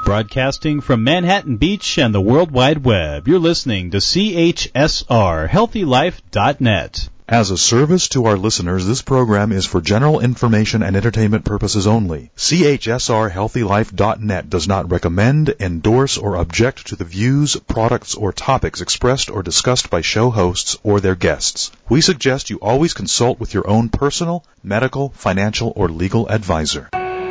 Broadcasting from Manhattan Beach and the World Wide Web, you're listening to CHSR, HealthyLife.net. As a service to our listeners, this program is for general information and entertainment purposes only. CHSR HealthyLife.net does not recommend, endorse, or object to the views, products, or topics expressed or discussed by show hosts or their guests. We suggest you always consult with your own personal, medical, financial, or legal advisor.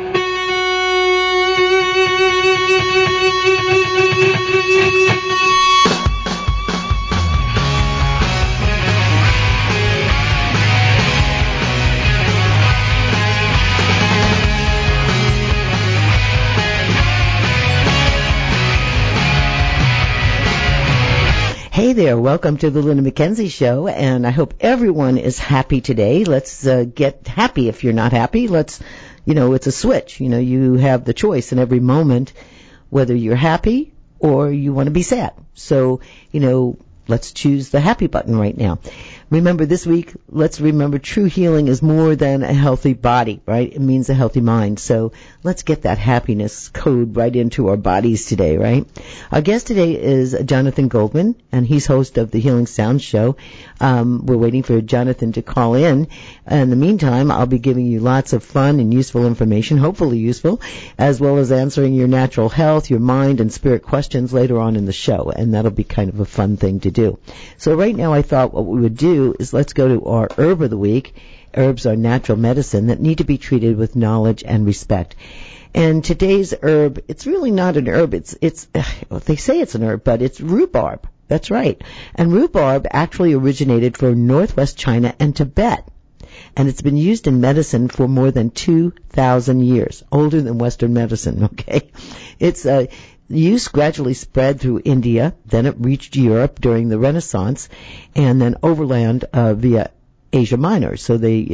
Hey there, welcome to the Linda McKenzie Show, and I hope everyone is happy today. Let's get happy. If you're not happy, it's a switch. You have the choice in every moment whether you're happy or you want to be sad. So, let's choose the happy button right now. Remember this week, let's remember true healing is more than a healthy body, right? It means a healthy mind. So let's get that happiness code right into our bodies today, right? Our guest today is Jonathan Goldman, and he's host of the Healing Sound Show. We're waiting for Jonathan to call in. In the meantime, I'll be giving you lots of fun and useful information, hopefully useful, as well as answering your natural health, your mind, and spirit questions later on in the show, and that'll be kind of a fun thing to do. So right now I thought what we would do is let's go to our herb of the week. Herbs are natural medicine that need to be treated with knowledge and respect. And today's herb, it's really not an herb. They say it's an herb, but it's rhubarb. That's right. And rhubarb actually originated from northwest China and Tibet. And it's been used in medicine for more than 2,000 years, older than Western medicine, okay? The use gradually spread through India, then it reached Europe during the Renaissance, and then overland via Asia Minor. So they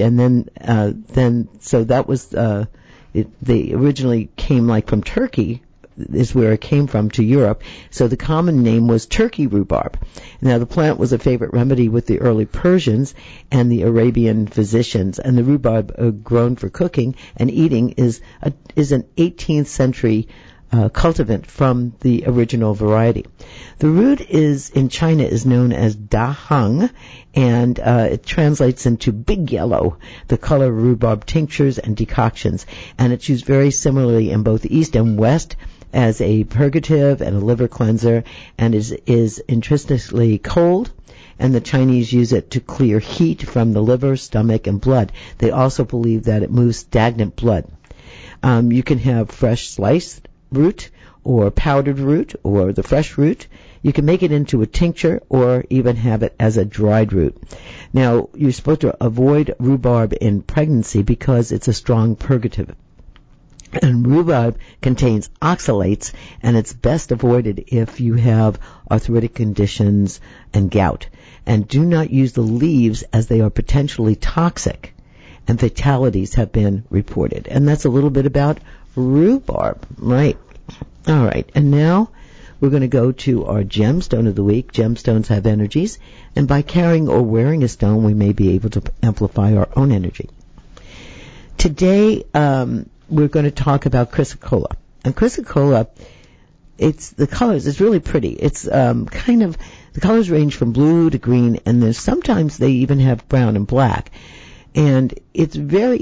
originally came from Turkey, is where it came from, to Europe. So the common name was Turkey rhubarb. Now the plant was a favorite remedy with the early Persians and the Arabian physicians, and the rhubarb grown for cooking and eating is an 18th century cultivant from the original variety. The root in China is known as da hung, and it translates into big yellow, the color of rhubarb tinctures and decoctions, and it's used very similarly in both East and West as a purgative and a liver cleanser, and is intrinsically cold, and the Chinese use it to clear heat from the liver, stomach, and blood. They also believe that it moves stagnant blood. You can have fresh sliced root or powdered root or the fresh root. You can make it into a tincture or even have it as a dried root. Now, you're supposed to avoid rhubarb in pregnancy because it's a strong purgative. And rhubarb contains oxalates, and it's best avoided if you have arthritic conditions and gout. And do not use the leaves as they are potentially toxic, and fatalities have been reported. And that's a little bit about rhubarb, right? All right, and now we're going to go to our gemstone of the week. Gemstones have energies, and by carrying or wearing a stone, we may be able to amplify our own energy. Today, we're going to talk about chrysocolla. And chrysocolla, the colors, it's really pretty. It's the colors range from blue to green, and sometimes they even have brown and black. And it's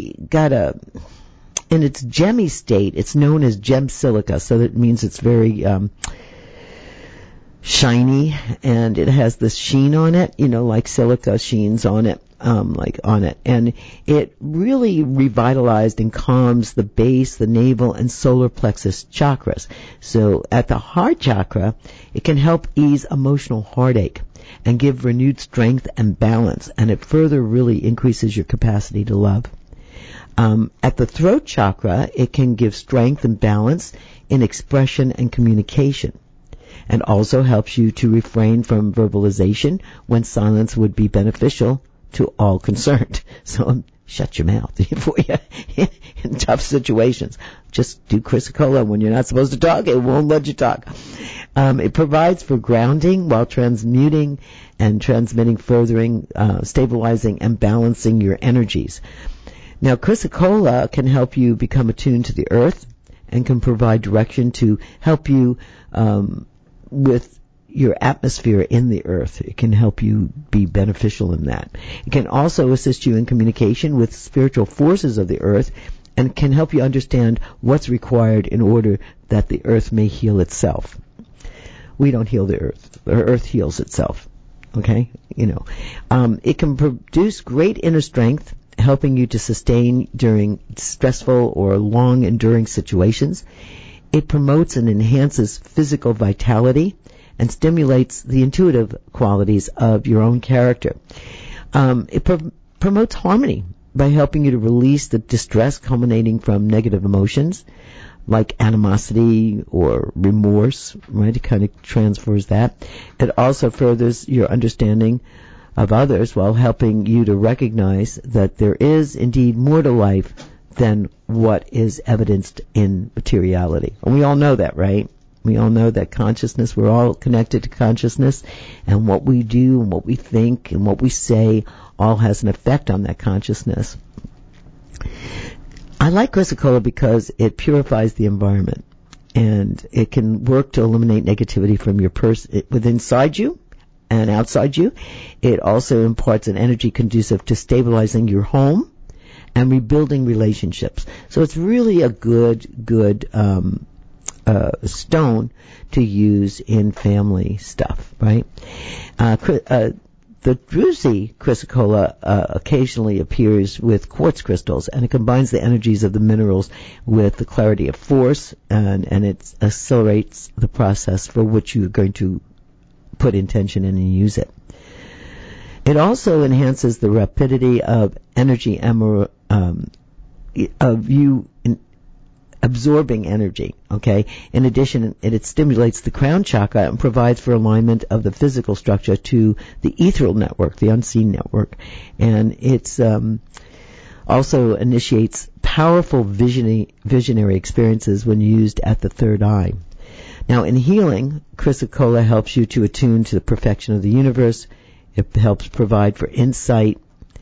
in its gemmy state, it's known as gem silica, so that means it's very shiny, and it has this sheen on it, like silica sheens on it, and it really revitalized and calms the base, the navel, and solar plexus chakras. So at the heart chakra, it can help ease emotional heartache and give renewed strength and balance, and it further really increases your capacity to love. At the throat chakra, it can give strength and balance in expression and communication, and also helps you to refrain from verbalization when silence would be beneficial to all concerned. So shut your mouth for you in tough situations. Just do chrysocolla when you're not supposed to talk. It won't let you talk. It provides for grounding while transmuting and transmitting, furthering, stabilizing, and balancing your energies. Now, chrysocolla can help you become attuned to the earth and can provide direction to help you with your atmosphere in the earth. It can help you be beneficial in that. It can also assist you in communication with spiritual forces of the earth and can help you understand what's required in order that the earth may heal itself. We don't heal the earth. The earth heals itself. Okay? It can produce great inner strength, helping you to sustain during stressful or long enduring situations. It promotes and enhances physical vitality and stimulates the intuitive qualities of your own character. It promotes harmony by helping you to release the distress culminating from negative emotions like animosity or remorse, right? It kind of transfers that. It also furthers your understanding of others while helping you to recognize that there is indeed more to life than what is evidenced in materiality. And we all know that, right? We all know that consciousness, we're all connected to consciousness, and what we do and what we think and what we say all has an effect on that consciousness. I like Chrysocolla because it purifies the environment, and it can work to eliminate negativity from your person within inside you and outside you. It also imparts an energy conducive to stabilizing your home and rebuilding relationships. So it's really a good stone to use in family stuff, right? The Druzy chrysocolla occasionally appears with quartz crystals, and it combines the energies of the minerals with the clarity of force, and it accelerates the process for which you're going to put intention in and use it. It also enhances the rapidity of energy of you absorbing energy, okay? In addition, it stimulates the crown chakra and provides for alignment of the physical structure to the ethereal network, the unseen network. And it's also initiates powerful visionary experiences when used at the third eye. Now, in healing, chrysocolla helps you to attune to the perfection of the universe. It helps provide for insight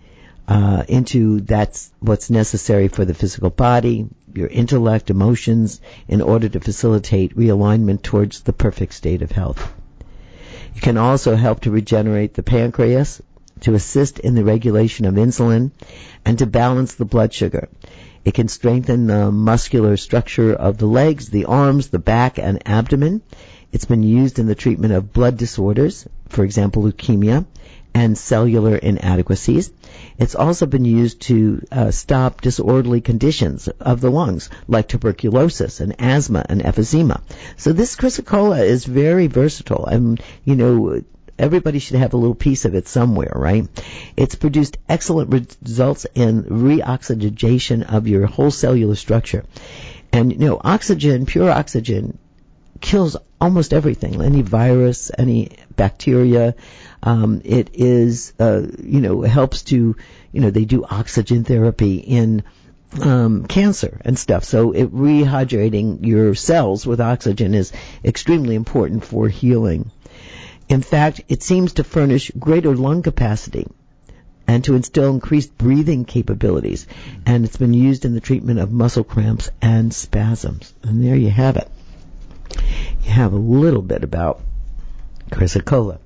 into that's what's necessary for the physical body, your intellect, emotions, in order to facilitate realignment towards the perfect state of health. It can also help to regenerate the pancreas, to assist in the regulation of insulin, and to balance the blood sugar. It can strengthen the muscular structure of the legs, the arms, the back, and abdomen. It's been used in the treatment of blood disorders, for example, leukemia, and cellular inadequacies. It's also been used to stop disorderly conditions of the lungs, like tuberculosis and asthma and emphysema. So this chrysocolla is very versatile, and, everybody should have a little piece of it somewhere, right? It's produced excellent results in reoxygenation of your whole cellular structure. And, oxygen, pure oxygen, kills almost everything, any virus, any bacteria. It is, helps to, they do oxygen therapy in cancer and stuff. So rehydrating your cells with oxygen is extremely important for healing. In fact, it seems to furnish greater lung capacity and to instill increased breathing capabilities. And it's been used in the treatment of muscle cramps and spasms. And there you have it. You have a little bit about chrysocolla.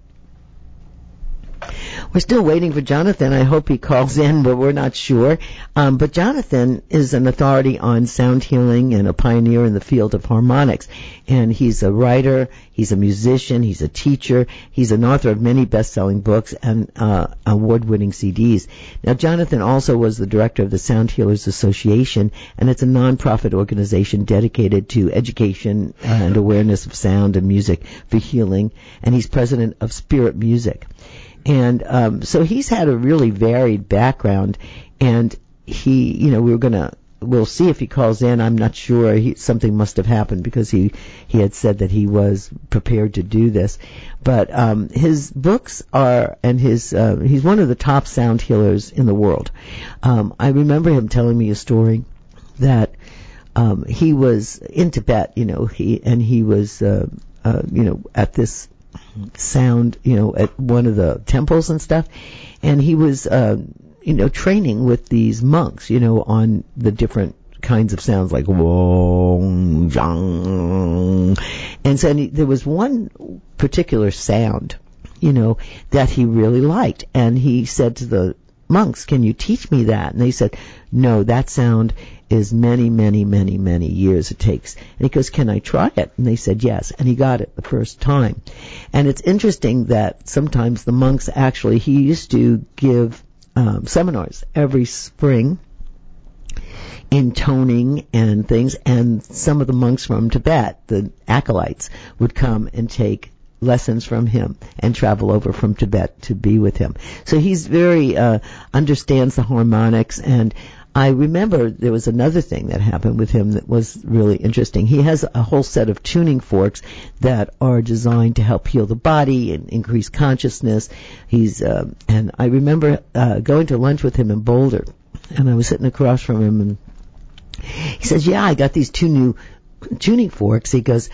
We're still waiting for Jonathan. I hope he calls in, but we're not sure. But Jonathan is an authority on sound healing and a pioneer in the field of harmonics. And he's a writer, he's a musician, he's a teacher, he's an author of many best-selling books and award-winning CDs. Now, Jonathan also was the director of the Sound Healers Association, and it's a non-profit organization dedicated to education and awareness of sound and music for healing. And he's president of Spirit Music. And so he's had a really varied background, and he, we'll see if he calls in. I'm not sure. Something must have happened because he had said that he was prepared to do this. But his books are, and he's one of the top sound healers in the world. I remember him telling me a story that he was in Tibet, he was at this sound, at one of the temples and stuff, and he was, training with these monks, on the different kinds of sounds like wong, zhang. And so there was one particular sound, that he really liked. And he said to the monks, "Can you teach me that?" And they said, "No, that sound is many, many, many, many years it takes." And he goes, "Can I try it?" And they said yes. And he got it the first time. And it's interesting that sometimes the monks actually, he used to give seminars every spring in toning and things. And some of the monks from Tibet, the acolytes, would come and take lessons from him and travel over from Tibet to be with him. So he's very, understands the harmonics. And I remember there was another thing that happened with him that was really interesting. He has a whole set of tuning forks that are designed to help heal the body and increase consciousness. And I remember, going to lunch with him in Boulder, and I was sitting across from him, and he says, "Yeah, I got these 2 new tuning forks." He goes,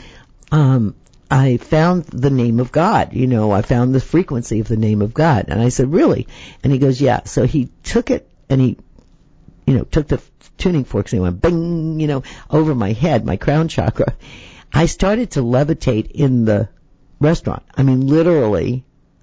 "I found the name of God. I found the frequency of the name of God." And I said, "Really?" And he goes, "Yeah." So he took it and he, took the tuning forks and he went bing, over my head, my crown chakra. I started to levitate in the restaurant. I mean, literally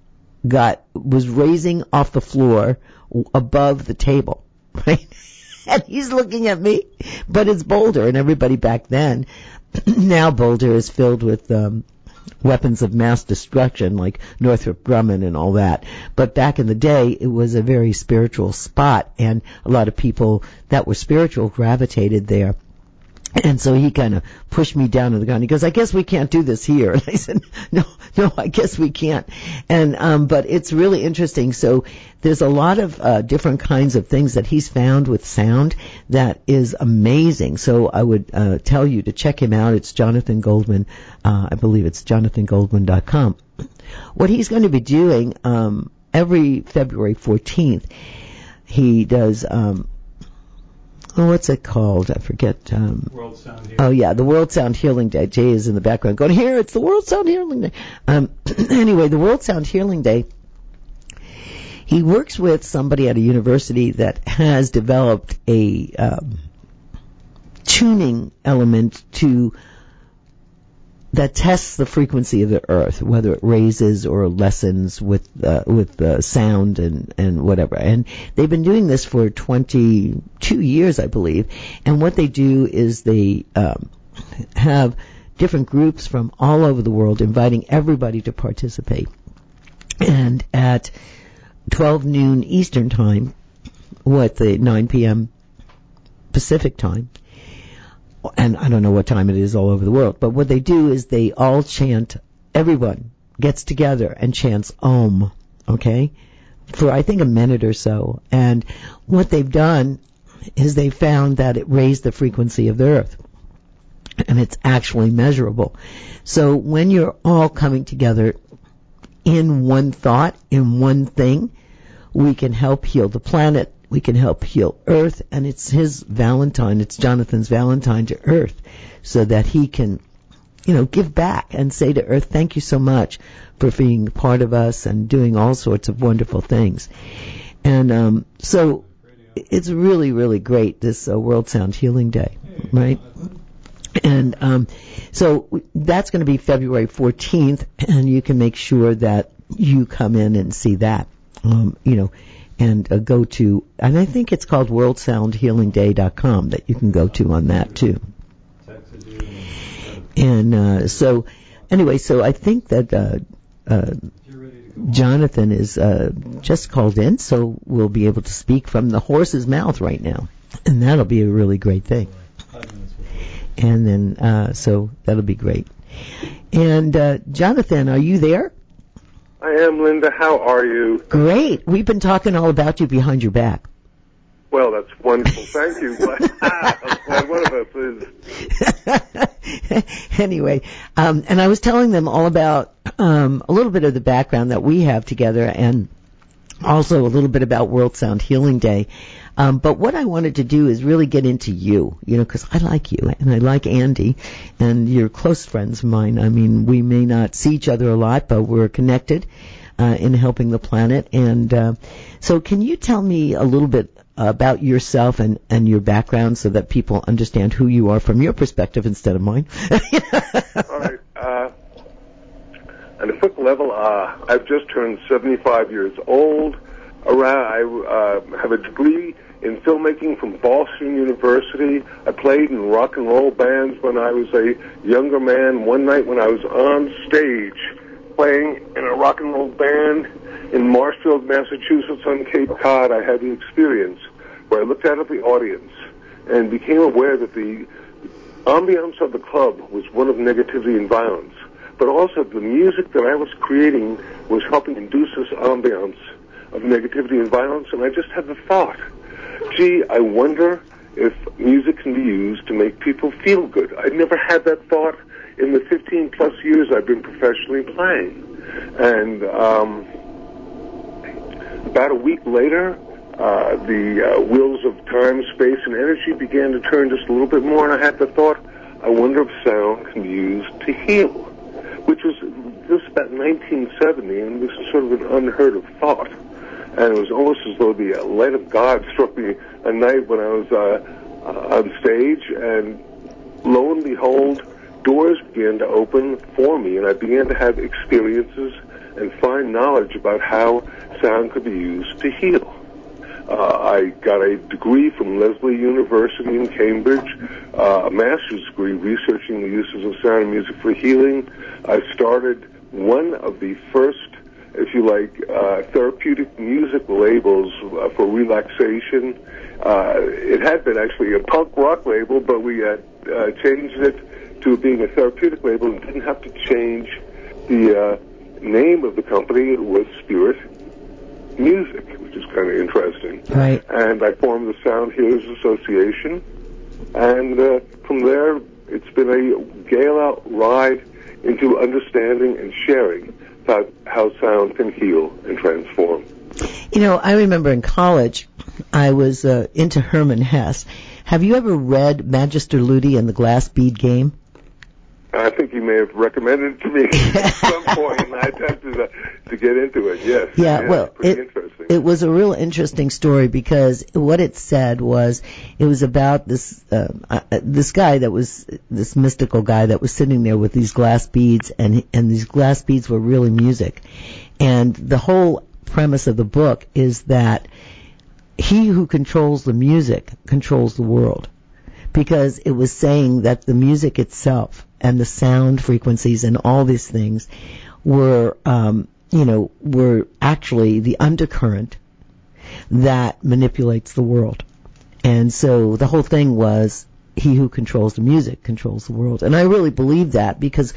was raising off the floor above the table, right? And he's looking at me, but it's Boulder, and everybody back then, now Boulder is filled with weapons of mass destruction like Northrop Grumman and all that. But back in the day, it was a very spiritual spot, and a lot of people that were spiritual gravitated there. And so he kind of pushed me down to the ground. He goes, "I guess we can't do this here." And I said, no, I guess we can't. And, but it's really interesting. So there's a lot of, different kinds of things that he's found with sound that is amazing. So I would, tell you to check him out. It's Jonathan Goldman. I believe it's jonathangoldman.com. What he's going to be doing, every February 14th, he does, what's it called? I forget. World Sound Healing. Oh, yeah, the World Sound Healing Day. Jay is in the background going, "Here, it's the World Sound Healing Day." Anyway, the World Sound Healing Day, he works with somebody at a university that has developed a tuning element that tests the frequency of the earth, whether it raises or lessens with sound and whatever. And they've been doing this for 22 years, I believe. And what they do is they have different groups from all over the world, inviting everybody to participate. And at 12 noon Eastern time, the 9 p.m. Pacific time, and I don't know what time it is all over the world, but what they do is they all chant, everyone gets together and chants Om, okay, for I think a minute or so. And what they've done is they found that it raised the frequency of the earth. And it's actually measurable. So when you're all coming together in one thought, in one thing, we can help heal the planet. We can help heal Earth, and it's his Valentine, it's Jonathan's Valentine to Earth, so that he can, give back and say to Earth, "Thank you so much for being part of us and doing all sorts of wonderful things." And so it's really, really great, this World Sound Healing Day, right? And so that's going to be February 14th, and you can make sure that you come in and see that, and go to, and I think it's called worldsoundhealingday.com that you can go to on that too. And so anyway, so I think that Jonathan is just called in, so we'll be able to speak from the horse's mouth right now, and that'll be a really great thing. And then so that'll be great. And Jonathan, are you there? I am, Linda. How are you? Great. We've been talking all about you behind your back. Well, that's wonderful. Thank you. I'm glad one of us is. Anyway, and I was telling them all about a little bit of the background that we have together, and also a little bit about World Sound Healing Day. But what I wanted to do is really get into you, because I like you, and I like Andy, and you're close friends of mine. I mean, we may not see each other a lot, but we're connected. in helping the planet. And so can you tell me a little bit about yourself and your background so that people understand who you are from your perspective instead of mine? All right. On a quick level, I've just turned 75 years old. I have a degree in filmmaking from Boston University. I played in rock and roll bands when I was a younger man. One night when I was on stage playing in a rock and roll band in Marshfield, Massachusetts on Cape Cod, I had the experience where I looked out at the audience and became aware that the ambiance of the club was one of negativity and violence, but also the music that I was creating was helping induce this ambiance of negativity and violence, and I just had the thought, gee, I wonder if music can be used to make people feel good. I'd never had that thought in the 15-plus years I've been professionally playing. And about a week later, the wheels of time, space, and energy began to turn just a little bit more, and I had the thought, I wonder if sound can be used to heal, which was just about 1970, and this is sort of an unheard of thought. And it was almost as though the light of God struck me a night when I was on stage, and lo and behold, doors began to open for me, and I began to have experiences and find knowledge about how sound could be used to heal. I got a degree from Lesley University in Cambridge, a master's degree researching the uses of sound and music for healing. I started one of the first, if you like, therapeutic music labels for relaxation. It had been actually a punk rock label, but we changed it to being a therapeutic label and didn't have to change the name of the company. It was Spirit Music, which is kind of interesting. Right. And I formed the Sound Healers Association, and from there it's been a gale-out ride into understanding and sharing about how sound can heal and transform. You know, I remember in college, I was into Hermann Hesse. Have you ever read Magister Ludi and the Glass Bead Game? I think you may have recommended it to me at some point, and I attempted to get into it, yes. Yeah, well, pretty interesting. It was a real interesting story because what it said was it was about this guy that was, this mystical guy that was sitting there with these glass beads, and these glass beads were really music. And the whole premise of the book is that he who controls the music controls the world. Because it was saying that the music itself and the sound frequencies and all these things were, were actually the undercurrent that manipulates the world. And so the whole thing was he who controls the music controls the world. And I really believe that because,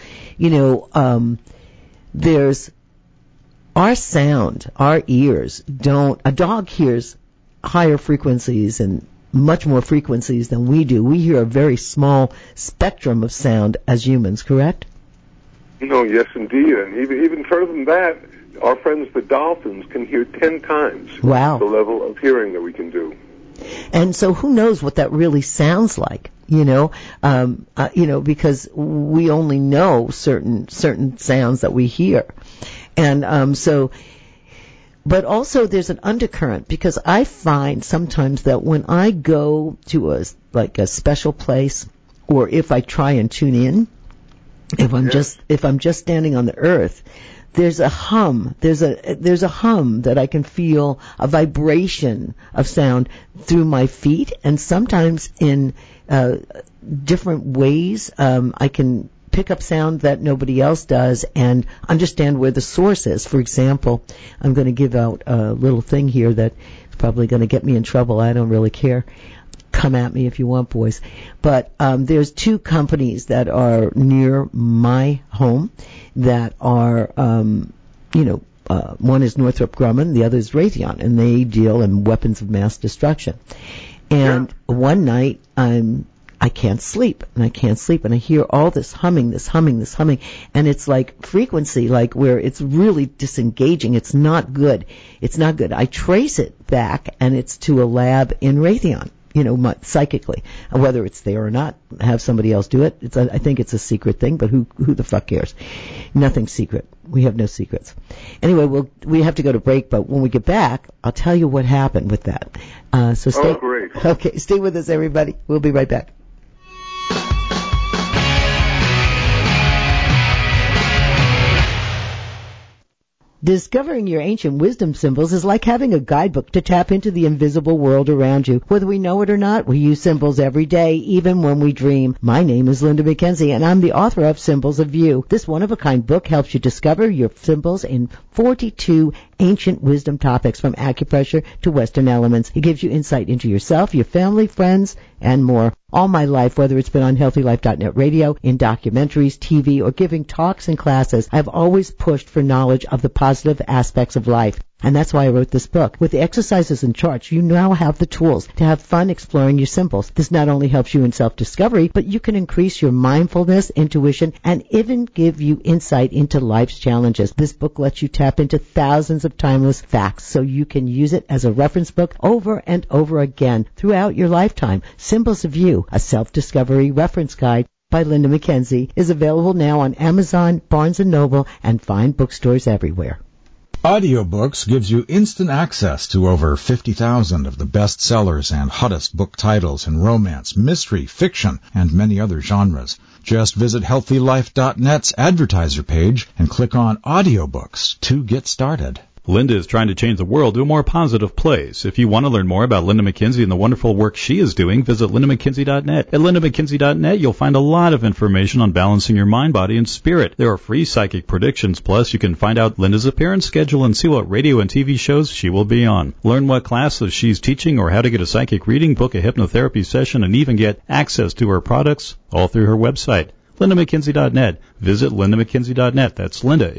there's our sound, our ears don't, a dog hears higher frequencies and much more frequencies than we do. We hear a very small spectrum of sound as humans, correct? No, yes, indeed. And even further than that, our friends the dolphins can hear 10 times the level of hearing that we can do. And so who knows what that really sounds like, because we only know certain sounds that we hear. And but also there's an undercurrent, because I find sometimes that when I go to a special place, or if I try and tune in, if I'm just standing on the earth, there's a hum. There's a hum that I can feel, a vibration of sound through my feet, and sometimes in different ways I can pick up sound that nobody else does and understand where the source is. For example, I'm going to give out a little thing here that is probably going to get me in trouble. I don't really care. Come at me if you want, boys. But there's two companies that are near my home that are, one is Northrop Grumman, the other is Raytheon, and they deal in weapons of mass destruction. And one night I can't sleep, and I hear all this humming, and it's like frequency, like where it's really disengaging. It's not good. I trace it back, and it's to a lab in Raytheon. psychically. Whether it's there or not, have somebody else do it. I think it's a secret thing, but who the fuck cares? Nothing's secret. We have no secrets. Anyway, we have to go to break, but when we get back, I'll tell you what happened with that. So stay. Oh, great. Okay, stay with us, everybody. We'll be right back. Discovering your ancient wisdom symbols is like having a guidebook to tap into the invisible world around you. Whether we know it or not, we use symbols every day, even when we dream. My name is Linda McKenzie, and I'm the author of Symbols of You. This one-of-a-kind book helps you discover your symbols in 42 ancient wisdom topics, from acupressure to Western elements. It gives you insight into yourself, your family, friends, and more. All my life, whether it's been on HealthyLife.net radio, in documentaries, TV, or giving talks and classes, I've always pushed for knowledge of the positive aspects of life. And that's why I wrote this book. With the exercises and charts, you now have the tools to have fun exploring your symbols. This not only helps you in self-discovery, but you can increase your mindfulness, intuition, and even give you insight into life's challenges. This book lets you tap into thousands of timeless facts, so you can use it as a reference book over and over again throughout your lifetime. Symbols of You, a self-discovery reference guide by Linda McKenzie, is available now on Amazon, Barnes & Noble, and fine bookstores everywhere. Audiobooks gives you instant access to over 50,000 of the best sellers and hottest book titles in romance, mystery, fiction, and many other genres. Just visit HealthyLife.net's advertiser page and click on Audiobooks to get started. Linda is trying to change the world to a more positive place. If you want to learn more about Linda McKenzie and the wonderful work she is doing, visit LindaMcKenzie.net. At LindaMcKenzie.net, you'll find a lot of information on balancing your mind, body, and spirit. There are free psychic predictions. Plus, you can find out Linda's appearance schedule and see what radio and TV shows she will be on. Learn what classes she's teaching or how to get a psychic reading, book a hypnotherapy session, and even get access to her products, all through her website. LindaMcKenzie.net. Visit LindaMcKenzie.net. That's Linda,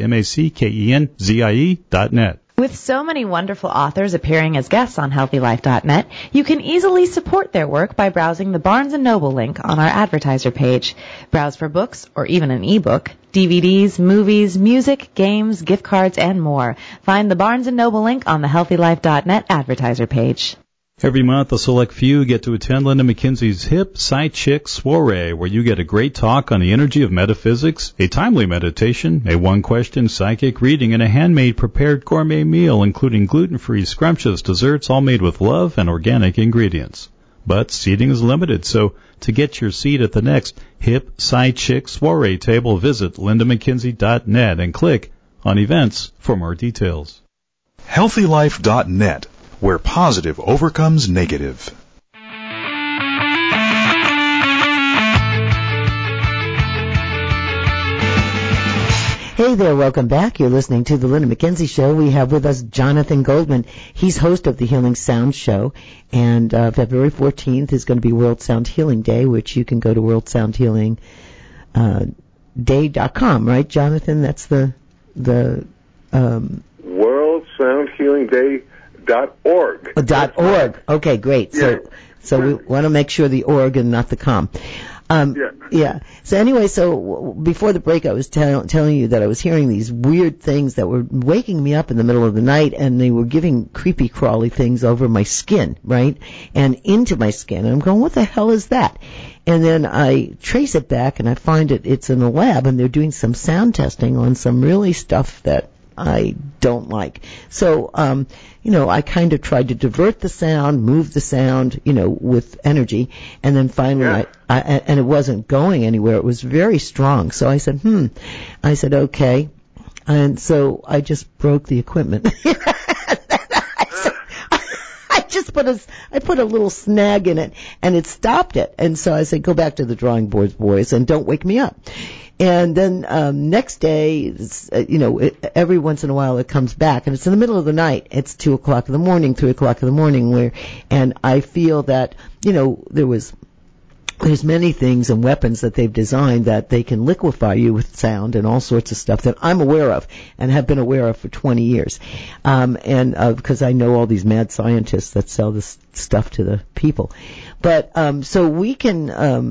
McKenzie.net. With so many wonderful authors appearing as guests on HealthyLife.net, you can easily support their work by browsing the Barnes & Noble link on our advertiser page. Browse for books or even an ebook, DVDs, movies, music, games, gift cards, and more. Find the Barnes & Noble link on the HealthyLife.net advertiser page. Every month, a select few get to attend Linda McKenzie's Hip Psychic Soiree, where you get a great talk on the energy of metaphysics, a timely meditation, a one-question psychic reading, and a handmade prepared gourmet meal, including gluten-free, scrumptious desserts, all made with love and organic ingredients. But seating is limited, so to get your seat at the next Hip Psychic Soiree table, visit LindaMcKenzie.net and click on Events for more details. HealthyLife.net, where positive overcomes negative. Hey there, welcome back. You're listening to the Linda McKenzie Show. We have with us Jonathan Goldman. He's host of the Healing Sound Show, and February 14th is going to be World Sound Healing Day, which you can go to worldsoundhealingday.com, right, Jonathan? That's the World Sound Healing Day. .org. .org. Okay, great. Yeah. So we want to make sure the org and not the com. Yeah. So anyway, before the break, I was telling you that I was hearing these weird things that were waking me up in the middle of the night, and they were giving creepy crawly things over my skin, right? And into my skin. And I'm going, what the hell is that? And then I trace it back, and I find it's in a lab, and they're doing some sound testing on some really stuff that I don't like. So, I kind of tried to divert the sound, move the sound, with energy, and then finally and it wasn't going anywhere. It was very strong. So I said, I said, okay. And so I just broke the equipment. I put a little snag in it, and it stopped it. And so I said, go back to the drawing boards, boys, and don't wake me up. And then next day, every once in a while it comes back, and it's in the middle of the night. It's 2 o'clock in the morning, 3 o'clock in the morning, and I feel that, there's many things and weapons that they've designed that they can liquefy you with sound and all sorts of stuff that I'm aware of and have been aware of for 20 years. Because I know all these mad scientists that sell this stuff to the people. But, so we can,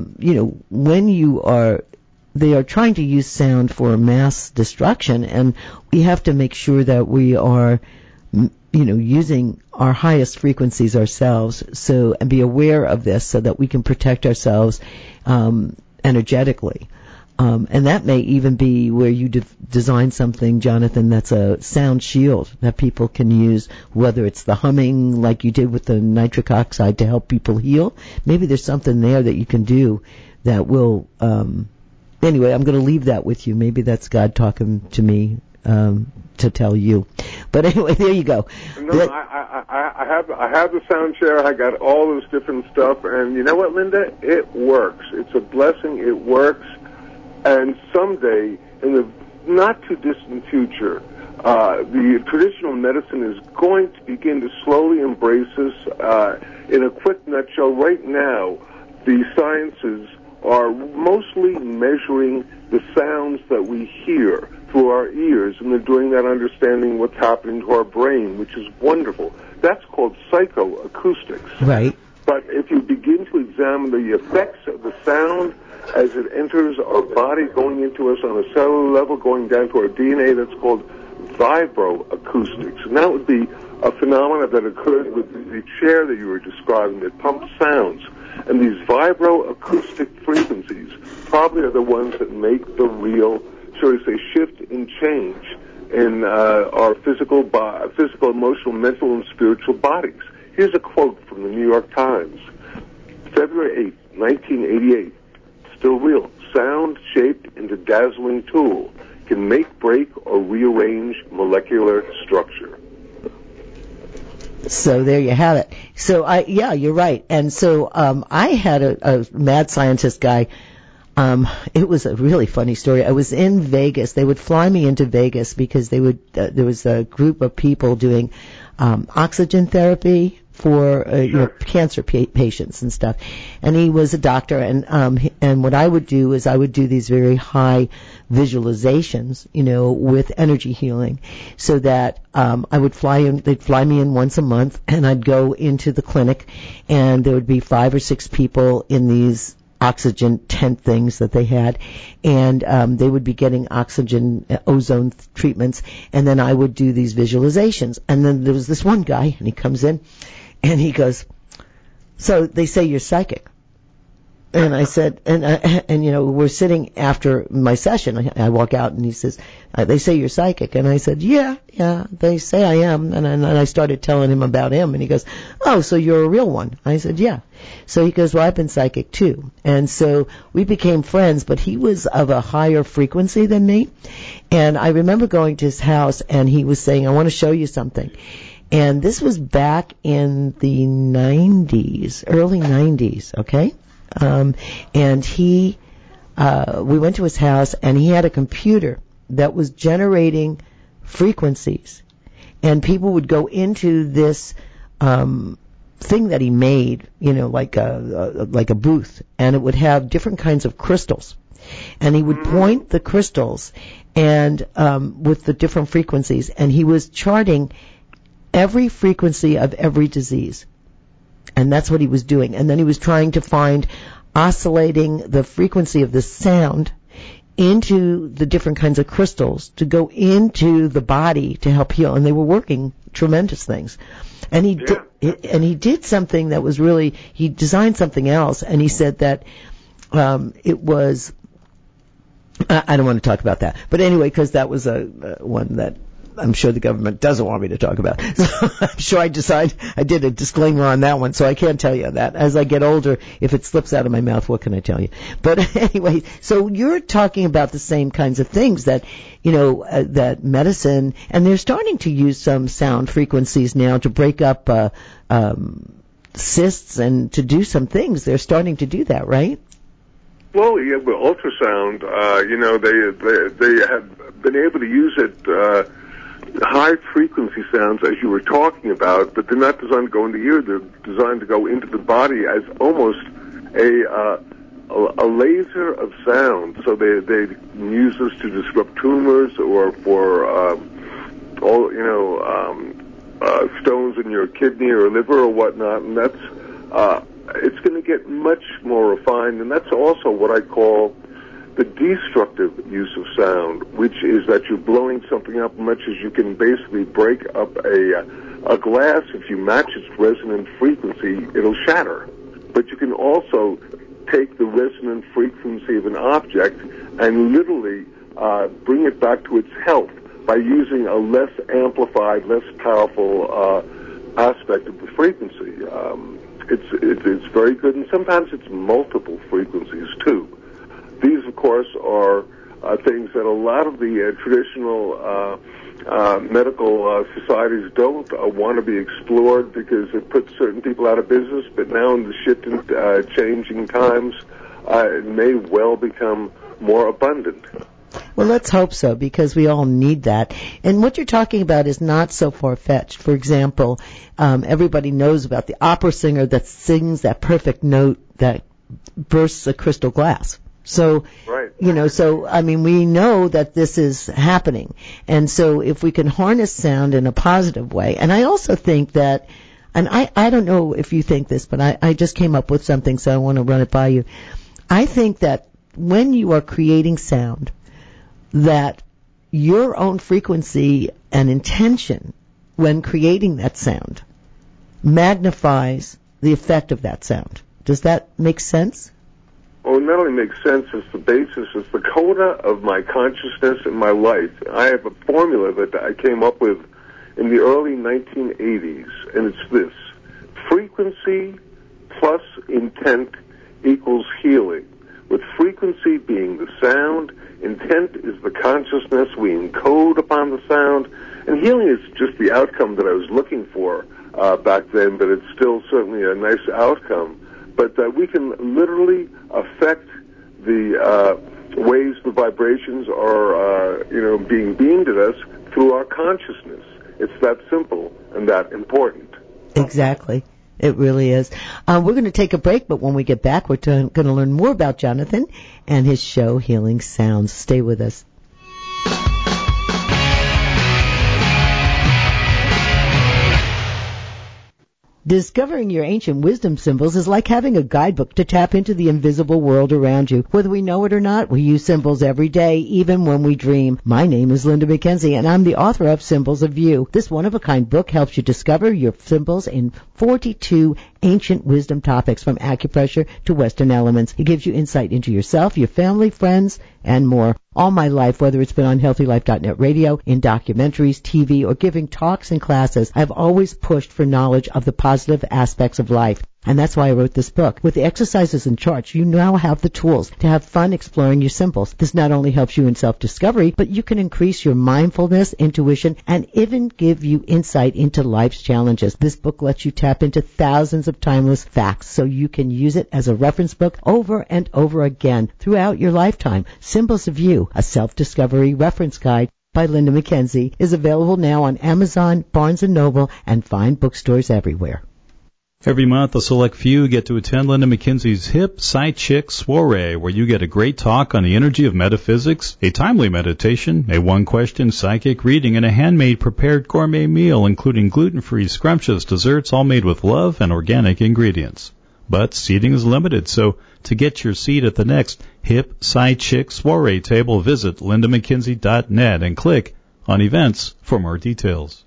when they are trying to use sound for mass destruction, and we have to make sure that we are using our highest frequencies ourselves, and be aware of this so that we can protect ourselves energetically. And that may even be where you design something, Jonathan, that's a sound shield that people can use, whether it's the humming like you did with the nitric oxide to help people heal. Maybe there's something there that you can do that will, anyway, I'm going to leave that with you. Maybe that's God talking to me to tell you. But anyway, there you go. No, I have the sound chair. I got all this different stuff. And you know what, Linda? It works. It's a blessing. It works. And someday, in the not-too-distant future, the traditional medicine is going to begin to slowly embrace us. In a quick nutshell, right now, the sciences are mostly measuring the sounds that we hear through our ears, and they're doing that understanding what's happening to our brain, which is wonderful. That's called psychoacoustics. Right. But if you begin to examine the effects of the sound as it enters our body, going into us on a cellular level, going down to our DNA, that's called vibroacoustics. And that would be a phenomenon that occurs with the chair that you were describing that pumps sounds. And these vibroacoustic frequencies probably are the ones that make the real, shall we say, shift and change in our physical, emotional, mental, and spiritual bodies. Here's a quote from the New York Times. February 8, 1988. Still real. Sound shaped into dazzling tool can make, break, or rearrange molecular structure. So there you have it. So you're right. And so I had a mad scientist guy. It was a really funny story. I was in Vegas. They would fly me into Vegas because there was a group of people doing oxygen therapy for cancer patients and stuff. And he was a doctor, and what I would do is I would do these very high visualizations, with energy healing, so that I would they'd fly me in once a month, and I'd go into the clinic, and there would be 5 or 6 people in these oxygen tent things that they had, and they would be getting ozone treatments, and then I would do these visualizations. And then there was this one guy, and he comes in, and he goes, "So they say you're psychic." And I said, and we're sitting after my session. I walk out, and he says, "They say you're psychic." And I said, yeah, they say I am. And I started telling him about him, and he goes, "Oh, so you're a real one?" I said, "Yeah." So he goes, "Well, I've been psychic too." And so we became friends, but he was of a higher frequency than me. And I remember going to his house, and he was saying, "I want to show you something." And this was back in the 90s, early 90s, okay? And we went to his house, and he had a computer that was generating frequencies. And people would go into this thing that he made, like a booth, and it would have different kinds of crystals. And he would point the crystals and with the different frequencies, and he was charting every frequency of every disease. And that's what he was doing. And then he was trying to find oscillating the frequency of the sound into the different kinds of crystals to go into the body to help heal. And they were working tremendous things. And he did something that was really, he designed something else, and he said that it was, I don't want to talk about that. But anyway, because that was one that I'm sure the government doesn't want me to talk about. So I'm sure I did a disclaimer on that one, so I can't tell you that. As I get older, if it slips out of my mouth, what can I tell you? But anyway, so you're talking about the same kinds of things that, that medicine, and they're starting to use some sound frequencies now to break up cysts and to do some things. They're starting to do that, right? Well, yeah, with ultrasound, they have been able to use it, high-frequency sounds, as you were talking about, but they're not designed to go in the ear. They're designed to go into the body as almost a laser of sound. So they use this to disrupt tumors or for stones in your kidney or liver or whatnot. And that's it's going to get much more refined. And that's also what I call the destructive use of sound, which is that you're blowing something up much as you can basically break up a A glass, if you match its resonant frequency, it'll shatter. But you can also take the resonant frequency of an object and literally bring it back to its health by using a less amplified, less powerful aspect of the frequency. It's very good, and sometimes it's multiple frequencies too. These, of course, are things that a lot of the traditional medical societies don't want to be explored because it puts certain people out of business. But now, in the shifting, changing times, it may well become more abundant. Well, let's hope so, because we all need that. And what you're talking about is not so far-fetched. For example, everybody knows about the opera singer that sings that perfect note that bursts a crystal glass. So, right. We know that this is happening. And so if we can harness sound in a positive way, and I also think that, and I don't know if you think this, but I just came up with something, so I want to run it by you. I think that when you are creating sound, that your own frequency and intention when creating that sound magnifies the effect of that sound. Does that make sense? Well, it not only makes sense, it's the basis, it's the coda of my consciousness and my life. I have a formula that I came up with in the early 1980s, and it's this: frequency plus intent equals healing, with frequency being the sound, intent is the consciousness we encode upon the sound, and healing is just the outcome that I was looking for back then, but it's still certainly a nice outcome. But we can literally affect the ways the vibrations are, being beamed at us through our consciousness. It's that simple and that important. Exactly. It really is. We're going to take a break, but when we get back, we're going to learn more about Jonathan and his show, Healing Sounds. Stay with us. Discovering your ancient wisdom symbols is like having a guidebook to tap into the invisible world around you. Whether we know it or not, we use symbols every day, even when we dream. My name is Linda McKenzie, and I'm the author of Symbols of You. This one-of-a-kind book helps you discover your symbols in 42 ancient wisdom topics, from acupressure to Western elements. It gives you insight into yourself, your family, friends, and more. All my life, whether it's been on HealthyLife.net radio, in documentaries, TV, or giving talks and classes, I've always pushed for knowledge of the positive aspects of life. And that's why I wrote this book. With the exercises and charts, you now have the tools to have fun exploring your symbols. This not only helps you in self-discovery, but you can increase your mindfulness, intuition, and even give you insight into life's challenges. This book lets you tap into thousands of timeless facts, so you can use it as a reference book over and over again throughout your lifetime. Symbols of You, a self-discovery reference guide by Linda McKenzie, is available now on Amazon, Barnes & Noble, and fine bookstores everywhere. Every month, a select few get to attend Linda McKenzie's Hip Psychic Soiree, where you get a great talk on the energy of metaphysics, a timely meditation, a one-question psychic reading, and a handmade prepared gourmet meal, including gluten-free, scrumptious desserts, all made with love and organic ingredients. But seating is limited, so to get your seat at the next Hip Psychic Soiree table, visit lindamckenzie.net and click on Events for more details.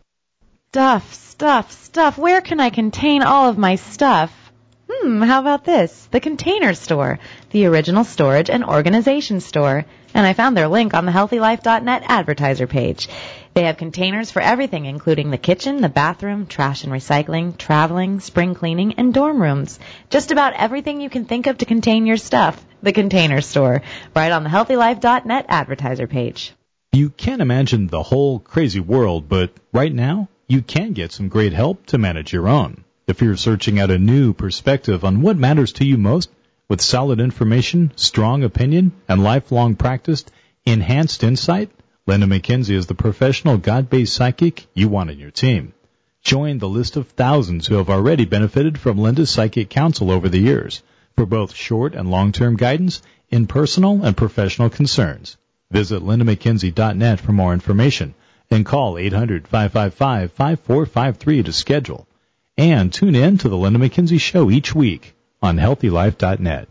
Stuff. Where can I contain all of my stuff? How about this? The Container Store, the original storage and organization store. And I found their link on the HealthyLife.net advertiser page. They have containers for everything, including the kitchen, the bathroom, trash and recycling, traveling, spring cleaning, and dorm rooms. Just about everything you can think of to contain your stuff. The Container Store, right on the HealthyLife.net advertiser page. You can't imagine the whole crazy world, but right now, you can get some great help to manage your own. If you're searching out a new perspective on what matters to you most, with solid information, strong opinion, and lifelong practiced, enhanced insight, Linda McKenzie is the professional God-based psychic you want on your team. Join the list of thousands who have already benefited from Linda's psychic counsel over the years for both short and long-term guidance in personal and professional concerns. Visit lindamckenzie.net for more information and call 800-555-5453 to schedule. And tune in to the Linda McKenzie Show each week on HealthyLife.net.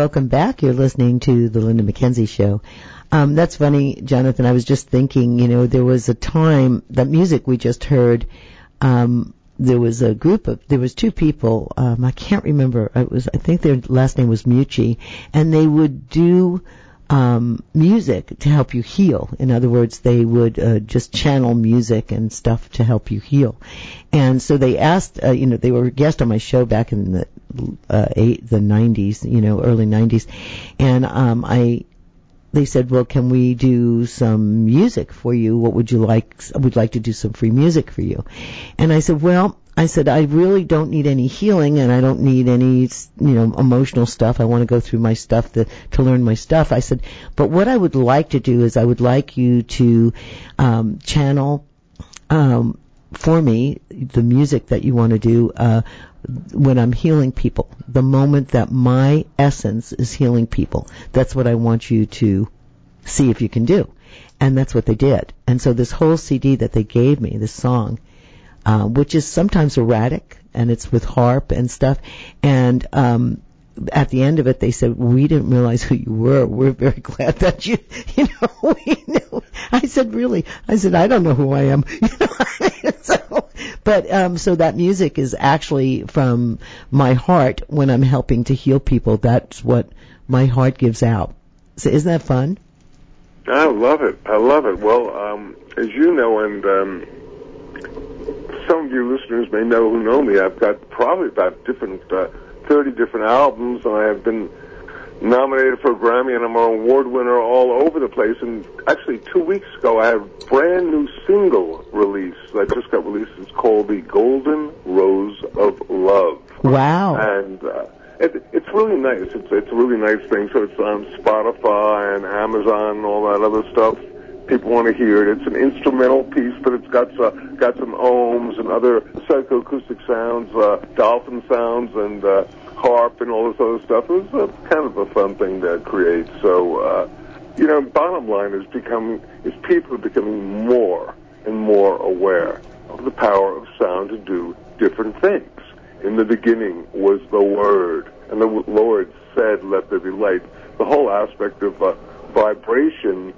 welcome back. You're listening to the Linda McKenzie Show. That's funny, Jonathan. I was just thinking, there was a time, that music we just heard, there was two people, I can't remember, I think their last name was Mucci, and they would do music to help you heal. In other words, they would just channel music and stuff to help you heal. And so they asked, they were a guest on my show back in the 90s, early 90s, and they said, well, can we do some music for you? What would you like? I would like to do some free music for you. And I said, I really don't need any healing, and I don't need any, emotional stuff. I want to go through my stuff to learn my stuff. I said, but what I would like to do is I would like you to channel for me the music that you want to do when I'm healing people, the moment that my essence is healing people. That's what I want you to see if you can do. And that's what they did. And so this whole CD that they gave me, this song, which is sometimes erratic, and it's with harp and stuff, and at the end of it, they said, we didn't realize who you were. We're very glad that we knew. I said, really? I said, I don't know who I am. So that music is actually from my heart when I'm helping to heal people. That's what my heart gives out. So isn't that fun? I love it. Well, as you know, and some of your listeners may know who know me, I've got probably about 30 different albums, and I have been nominated for a Grammy, and I'm an award winner all over the place. And actually, 2 weeks ago, I had a brand new single release that just got released. It's called The Golden Rose of Love. Wow. And it's really nice. It's a really nice thing. So it's on Spotify and Amazon and all that other stuff. People want to hear it. It's an instrumental piece, but it's got some ohms and other psychoacoustic sounds, dolphin sounds, and harp and all this other stuff. It was kind of a fun thing to create. So, bottom line is people are becoming more and more aware of the power of sound to do different things. In the beginning was the Word, and the Lord said, "Let there be light." The whole aspect of vibration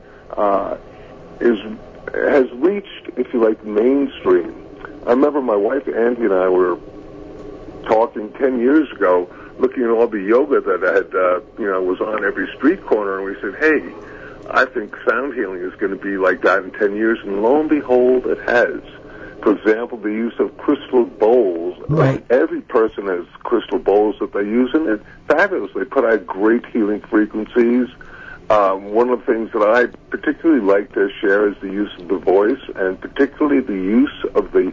has reached, if you like, mainstream. I remember my wife Andy and I were talking 10 years ago, looking at all the yoga that was on every street corner, and we said, hey, I think sound healing is going to be like that in 10 years, and lo and behold, it has. For example, the use of crystal bowls. Right. Every person has crystal bowls that they use, and it's fabulous. They put out great healing frequencies. One of the things that I particularly like to share is the use of the voice, and particularly the use of the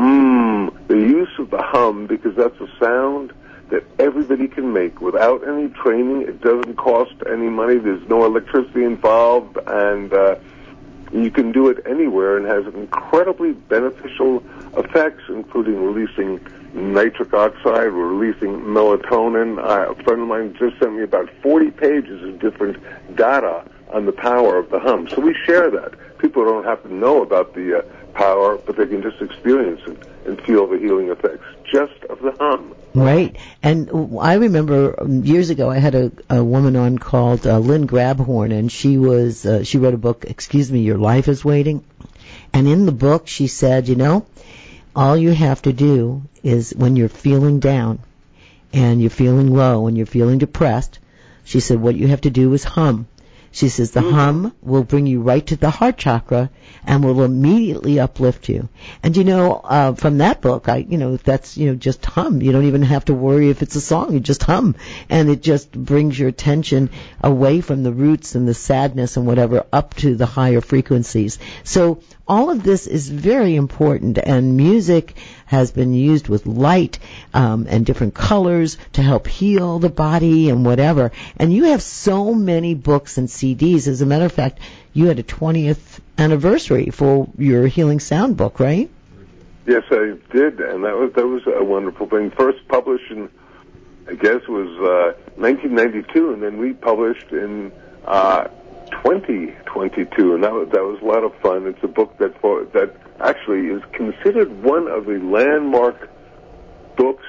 hum, because that's a sound that everybody can make without any training. It doesn't cost any money. There's no electricity involved, and you can do it anywhere, and has incredibly beneficial effects, including releasing nitric oxide, releasing melatonin. A friend of mine just sent me about 40 pages of different data on the power of the hum. So we share that. People don't have to know about the power, but they can just experience it and feel the healing effects just of the hum. Right. And I remember years ago I had a woman on called Lynn Grabhorn, and she wrote a book, Excuse Me, Your Life is Waiting. And in the book she said, all you have to do is when you're feeling down and you're feeling low and you're feeling depressed, she said what you have to do is hum. She says the hum will bring you right to the heart chakra and will immediately uplift you. And from that book, that's just hum. You don't even have to worry if it's a song. You just hum, and it just brings your attention away from the roots and the sadness and whatever up to the higher frequencies. So all of this is very important, and music has been used with light and different colors to help heal the body and whatever. And you have so many books and CDs. As a matter of fact, you had a 20th anniversary for your Healing Sound book, right? Yes, I did, and that was a wonderful thing. First published in, I guess, it was 1992, and then we published in 2022, and that was a lot of fun. It's a book that actually is considered one of the landmark books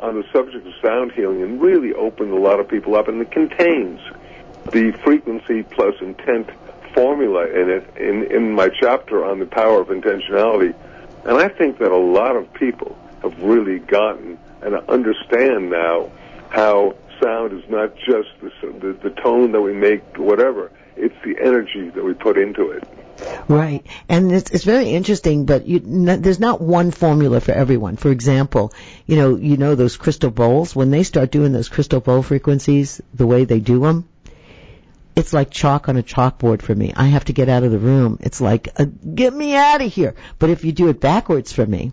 on the subject of sound healing and really opened a lot of people up, and it contains the frequency plus intent formula in it in my chapter on the power of intentionality. And I think that a lot of people have really gotten and understand now how sound is not just the tone that we make, whatever. It's the energy that we put into it. Right. And it's very interesting, but there's not one formula for everyone. For example, you know those crystal bowls, when they start doing those crystal bowl frequencies, the way they do them, it's like chalk on a chalkboard for me. I have to get out of the room. It's like, get me out of here. But if you do it backwards for me,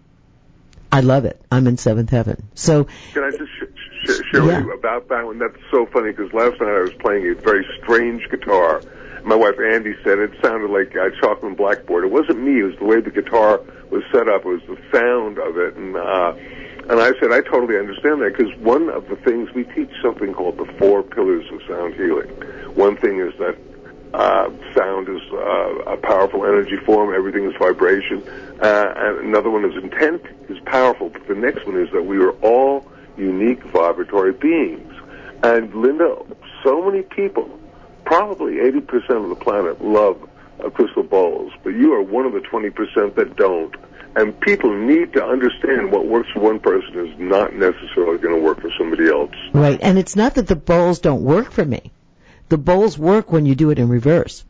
I love it. I'm in seventh heaven. So can I just share with you about that one? That's so funny, because last night I was playing a very strange guitar. My wife Andy said it sounded like a chalk and blackboard. It wasn't me. It was the way the guitar was set up. It was the sound of it. And I said, I totally understand that, because one of the things, we teach something called the 4 pillars of sound healing. One thing is that sound is a powerful energy form. Everything is vibration. And another one is intent is powerful. But the next one is that we are all unique vibratory beings. And Linda, so many people, probably 80% of the planet, love crystal bowls, but you are one of the 20% that don't. And people need to understand what works for one person is not necessarily going to work for somebody else. Right, and it's not that the bowls don't work for me. The bowls work when you do it in reverse.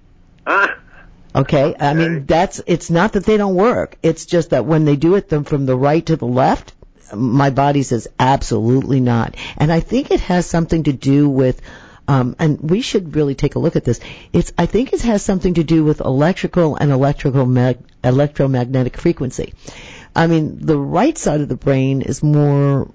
Okay, I mean, it's not that they don't work. It's just that when they do it from the right to the left, my body says absolutely not. And I think it has something to do with, and we should really take a look at this. I think it has something to do with electrical and electromagnetic frequency. I mean, the right side of the brain is more,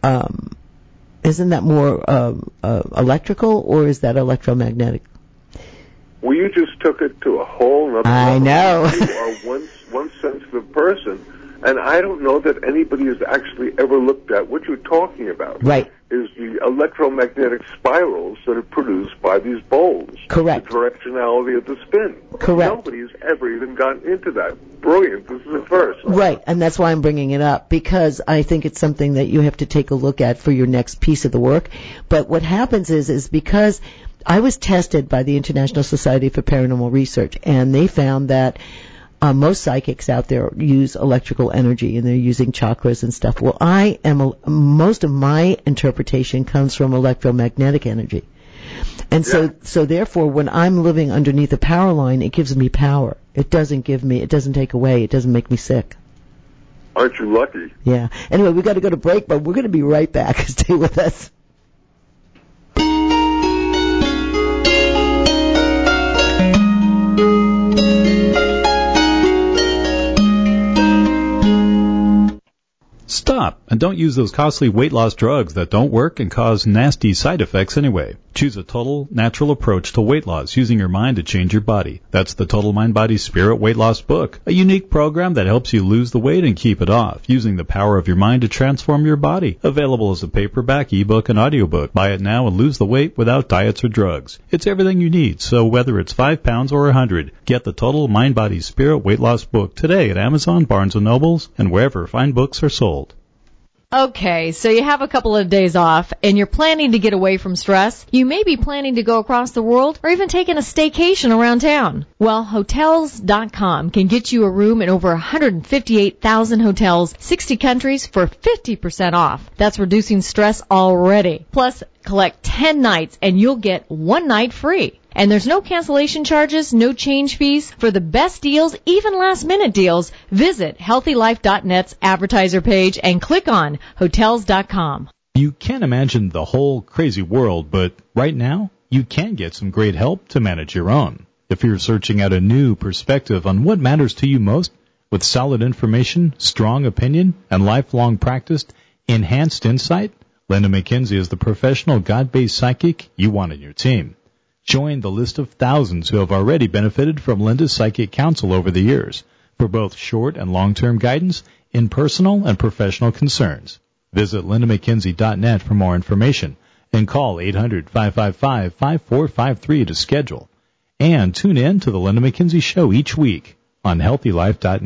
isn't that more electrical, or is that electromagnetic? Well, you just took it to a whole other level. I know. You are one sensitive person, and I don't know that anybody has actually ever looked at what you're talking about. Right. Is the electromagnetic spirals that are produced by these bowls. Correct. The directionality of the spin. Correct. Nobody's ever even gotten into that. Brilliant. This is a first. Right, and that's why I'm bringing it up, because I think it's something that you have to take a look at for your next piece of the work. But what happens is because I was tested by the International Society for Paranormal Research, and they found that most psychics out there use electrical energy, and they're using chakras and stuff. Well, most of my interpretation comes from electromagnetic energy. And so therefore, when I'm living underneath a power line, it gives me power. It doesn't take away, it doesn't make me sick. Aren't you lucky? Yeah. Anyway, we got to go to break, but we're going to be right back. Stay with us. Stop, and don't use those costly weight loss drugs that don't work and cause nasty side effects anyway. Choose a total, natural approach to weight loss using your mind to change your body. That's the Total Mind Body Spirit Weight Loss book, a unique program that helps you lose the weight and keep it off, using the power of your mind to transform your body. Available as a paperback, ebook, and audiobook. Buy it now and lose the weight without diets or drugs. It's everything you need, so whether it's 5 pounds or 100, get the Total Mind Body Spirit Weight Loss book today at Amazon, Barnes & Nobles, and wherever fine books are sold. Okay, so you have a couple of days off, and you're planning to get away from stress. You may be planning to go across the world, or even taking a staycation around town. Well, Hotels.com can get you a room in over 158,000 hotels, 60 countries, for 50% off. That's reducing stress already. Plus, collect 10 nights, and you'll get 1 night free. And there's no cancellation charges, no change fees. For the best deals, even last-minute deals, visit HealthyLife.net's advertiser page and click on Hotels.com. You can't imagine the whole crazy world, but right now, you can get some great help to manage your own. If you're searching out a new perspective on what matters to you most, with solid information, strong opinion, and lifelong practiced, enhanced insight, Linda McKenzie is the professional God-based psychic you want in your team. Join the list of thousands who have already benefited from Linda's psychic counsel over the years for both short and long-term guidance in personal and professional concerns. Visit lindamckenzie.net for more information and call 800-555-5453 to schedule. And tune in to the Linda McKenzie Show each week on HealthyLife.net.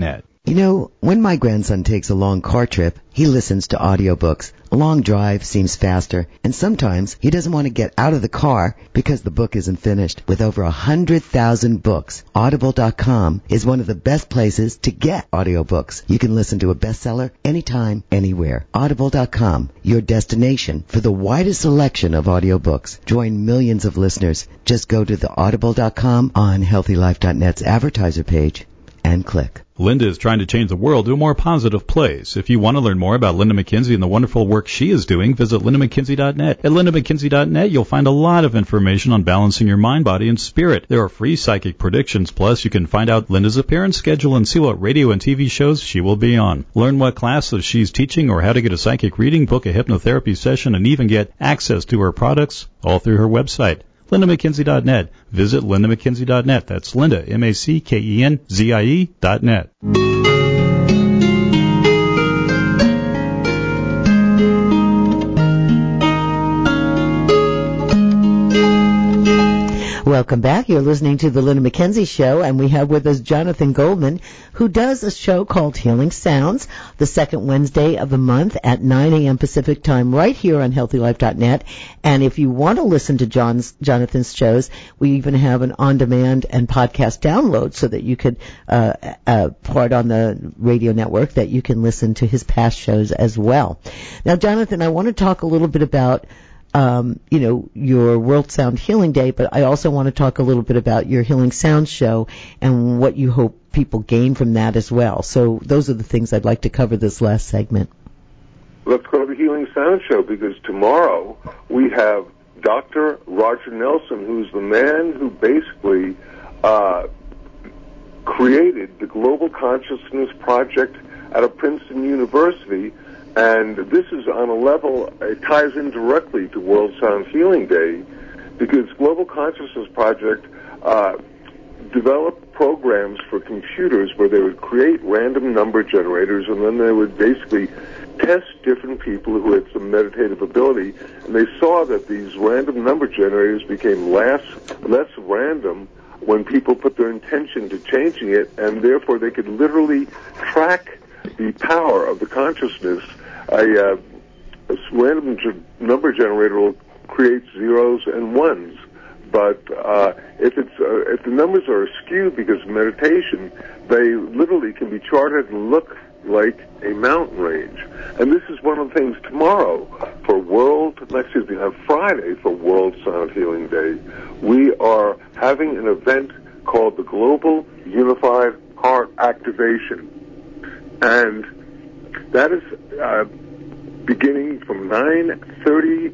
You know, when my grandson takes a long car trip, he listens to audiobooks. A long drive seems faster, and sometimes he doesn't want to get out of the car because the book isn't finished. With over 100,000 books, Audible.com is one of the best places to get audiobooks. You can listen to a bestseller anytime, anywhere. Audible.com, your destination for the widest selection of audiobooks. Join millions of listeners. Just go to the Audible.com on HealthyLife.net's advertiser page and click. Linda is trying to change the world to a more positive place. If you want to learn more about Linda McKinsey and the wonderful work she is doing, visit lindamckinsey.net. At lindamckinsey.net, you'll find a lot of information on balancing your mind, body, and spirit. There are free psychic predictions. Plus, you can find out Linda's appearance schedule and see what radio and TV shows she will be on. Learn what classes she's teaching or how to get a psychic reading, book a hypnotherapy session, and even get access to her products, all through her website. LindaMcKinsey.net. Visit LindaMcKinsey.net. That's Linda, McKenzie.net. Welcome back. You're listening to the Linda McKenzie Show, and we have with us Jonathan Goldman, who does a show called Healing Sounds, the second Wednesday of the month at 9 a.m. Pacific Time, right here on HealthyLife.net. And if you want to listen to Jonathan's shows, we even have an on-demand and podcast download so that you could part on the radio network that you can listen to his past shows as well. Now, Jonathan, I want to talk a little bit about your World Sound Healing Day, but I also want to talk a little bit about your Healing Sound show and what you hope people gain from that as well. So those are the things I'd like to cover this last segment. Let's go to the Healing Sound show, because tomorrow we have Dr. Roger Nelson, who's the man who basically created the Global Consciousness Project out of Princeton University. And this is on a level, it ties in directly to World Sound Healing Day, because Global Consciousness Project developed programs for computers where they would create random number generators, and then they would basically test different people who had some meditative ability, and they saw that these random number generators became less random when people put their intention to changing it, and therefore they could literally track the power of the consciousness. A random number generator will create zeros and ones, but if the numbers are skewed because of meditation, they literally can be charted and look like a mountain range. And this is one of the things tomorrow for Friday for World Sound Healing Day. We are having an event called the Global Unified Heart Activation, and that is beginning from 9:30.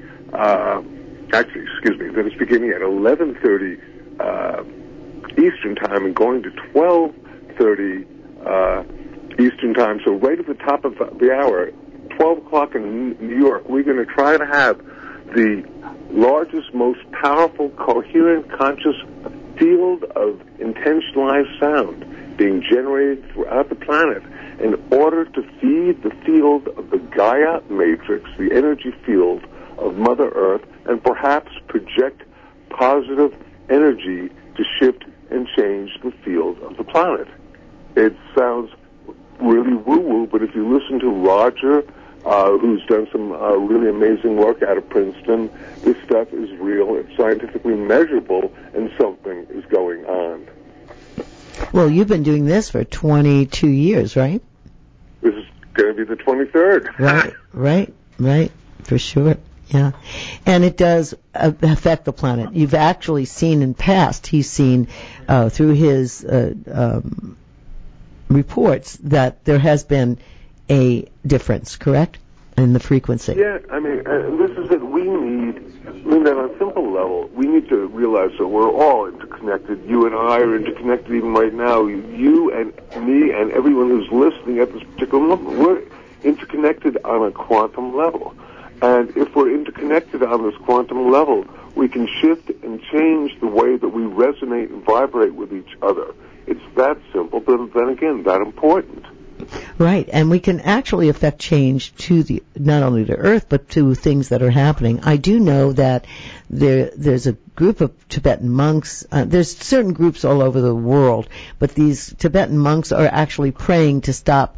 That is beginning at 11:30 Eastern Time and going to 12:30 Eastern Time. So right at the top of the hour, 12 o'clock in New York, we're going to try to have the largest, most powerful, coherent, conscious field of intentionalized sound being generated throughout the planet in order to feed the field of the Gaia matrix, the energy field of Mother Earth, and perhaps project positive energy to shift and change the field of the planet. It sounds really woo-woo, but if you listen to Roger, who's done some really amazing work out of Princeton, this stuff is real, it's scientifically measurable, and something is going on. Well, you've been doing this for 22 years, right? This is going to be the 23rd. Right, for sure. Yeah. And it does affect the planet. You've actually seen in past, he's seen through his reports that there has been a difference, correct, in the frequency? Yeah, I mean, this is it. We need, on a simple level, we need to realize that we're all interconnected. You and I are interconnected even right now. You and me and everyone who's listening at this particular moment, we're interconnected on a quantum level. And if we're interconnected on this quantum level, we can shift and change the way that we resonate and vibrate with each other. It's that simple, but then again, that important. Right, and we can actually affect change to not only the Earth, but to things that are happening. I do know that there's a group of Tibetan monks. There's certain groups all over the world, but these Tibetan monks are actually praying to stop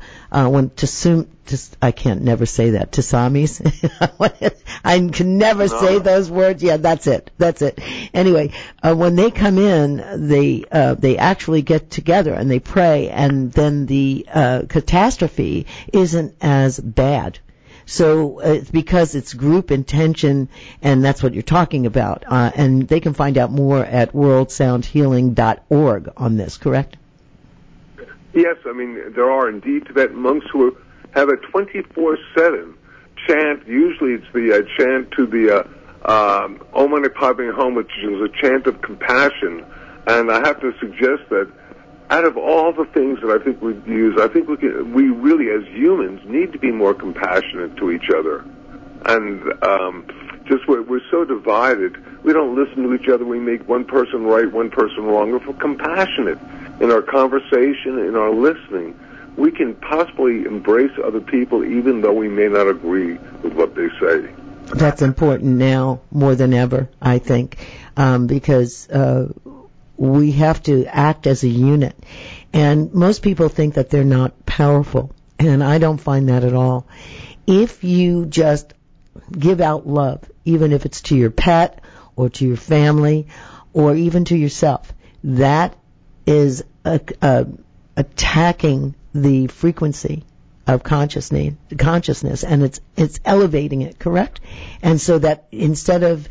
I can't never say that. Tsunamis. I can never say those words. Yeah, that's it. Anyway, when they come in, they actually get together and they pray, and then the catastrophe isn't as bad. So it's because it's group intention, and that's what you're talking about. And they can find out more at worldsoundhealing.org on this, correct? Yes, I mean, there are indeed Tibetan monks who have a 24/7 chant. Usually it's the chant to the Om Mani Padme Hum, which is a chant of compassion. And I have to suggest that out of all the things that I think we use, I think we really, as humans, need to be more compassionate to each other. And just we're so divided. We don't listen to each other. We make one person right, one person wrong. If we're compassionate in our conversation, in our listening, we can possibly embrace other people even though we may not agree with what they say. That's important now more than ever, I think, because we have to act as a unit. And most people think that they're not powerful, and I don't find that at all. If you just give out love, even if it's to your pet or to your family or even to yourself, that is attacking the frequency of consciousness, and it's elevating it, correct? And so that instead of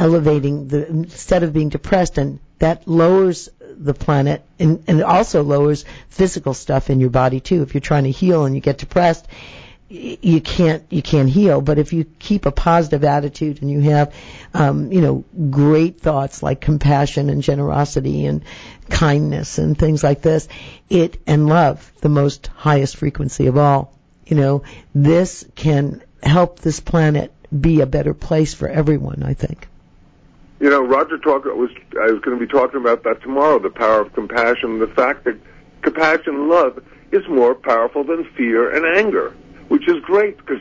being depressed, and that lowers the planet, and it also lowers physical stuff in your body too. If you're trying to heal and you get depressed, you can't heal. But if you keep a positive attitude and you have great thoughts like compassion and generosity and kindness and things like this, and love, the most highest frequency of all, this can help this planet be a better place for everyone, I think. Roger I was going to be talking about that tomorrow, the power of compassion, the fact that compassion and love is more powerful than fear and anger, which is great because,